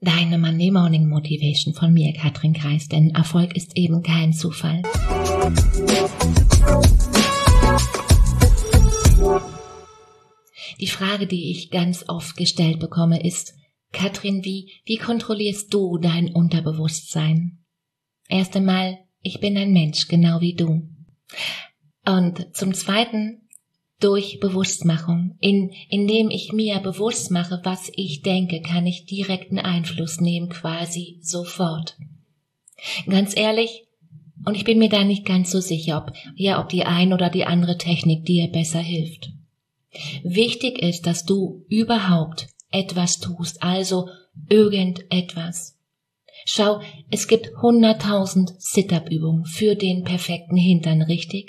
Deine Monday Morning Motivation von mir, Katrin Kreis, denn Erfolg ist eben kein Zufall. Die Frage, die ich ganz oft gestellt bekomme, ist: Katrin, wie kontrollierst du dein Unterbewusstsein? Erst einmal, ich bin ein Mensch, genau wie du. Und zum Zweiten, durch Bewusstmachung. Indem ich mir bewusst mache, was ich denke, kann ich direkten Einfluss nehmen, quasi sofort. Ganz ehrlich, und ich bin mir da nicht ganz so sicher, ob die ein oder die andere Technik dir besser hilft. Wichtig ist, dass du überhaupt etwas tust, also irgendetwas. Schau, es gibt 100.000 Sit-Up-Übungen für den perfekten Hintern, richtig?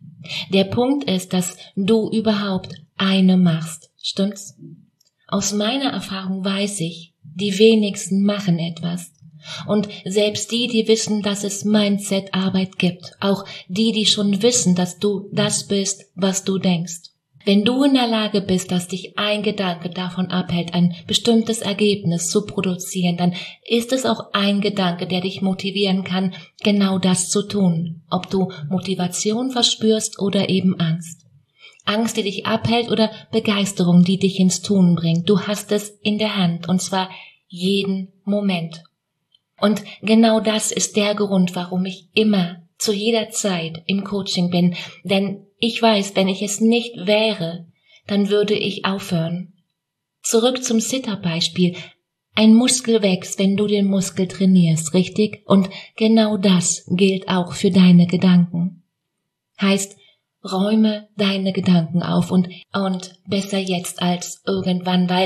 Der Punkt ist, dass du überhaupt eine machst, stimmt's? Aus meiner Erfahrung weiß ich, die wenigsten machen etwas. Und selbst die wissen, dass es Mindset-Arbeit gibt, auch die schon wissen, dass du das bist, was du denkst. Wenn du in der Lage bist, dass dich ein Gedanke davon abhält, ein bestimmtes Ergebnis zu produzieren, dann ist es auch ein Gedanke, der dich motivieren kann, genau das zu tun. Ob du Motivation verspürst oder eben Angst. Angst, die dich abhält, oder Begeisterung, die dich ins Tun bringt. Du hast es in der Hand, und zwar jeden Moment. Und genau das ist der Grund, warum ich immer zu jeder Zeit im Coaching bin, denn ich weiß, wenn ich es nicht wäre, dann würde ich aufhören. Zurück zum Sit-Up-Beispiel. Ein Muskel wächst, wenn du den Muskel trainierst, richtig? Und genau das gilt auch für deine Gedanken. Heißt, räume deine Gedanken auf und besser jetzt als irgendwann, weil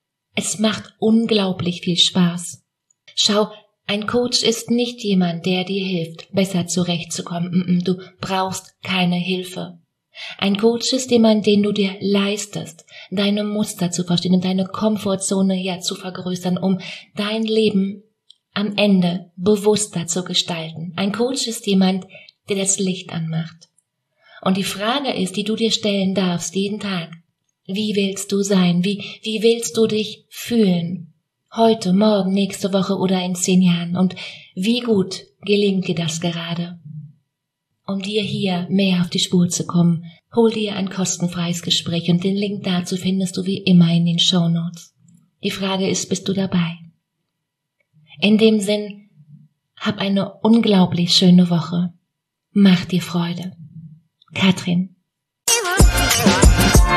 es macht unglaublich viel Spaß. Schau, ein Coach ist nicht jemand, der dir hilft, besser zurechtzukommen. Du brauchst keine Hilfe. Ein Coach ist jemand, den du dir leistest, deine Muster zu verstehen und deine Komfortzone zu vergrößern, um dein Leben am Ende bewusster zu gestalten. Ein Coach ist jemand, der das Licht anmacht. Und die Frage ist, die du dir stellen darfst jeden Tag: Wie willst du sein? Wie willst du dich fühlen? Heute, morgen, nächste Woche oder in 10 Jahren? Und wie gut gelingt dir das gerade? Um dir hier mehr auf die Spur zu kommen, hol dir ein kostenfreies Gespräch, und den Link dazu findest du wie immer in den Shownotes. Die Frage ist, bist du dabei? In dem Sinn, hab eine unglaublich schöne Woche. Mach dir Freude. Katrin.